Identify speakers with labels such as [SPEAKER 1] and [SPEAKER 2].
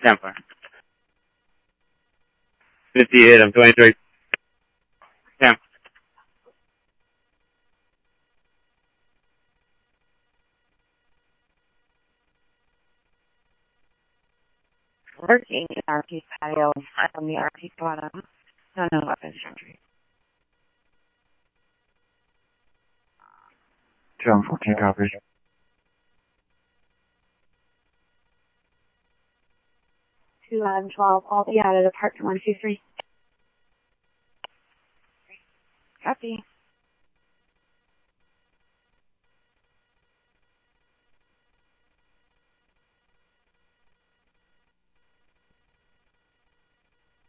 [SPEAKER 1] Templar. 58, I'm 23. Temp.
[SPEAKER 2] Working in RP patio on the RP bottom. No, weapons entry.
[SPEAKER 3] 214 copy.
[SPEAKER 2] 212, all be out of apartment 123. Copy.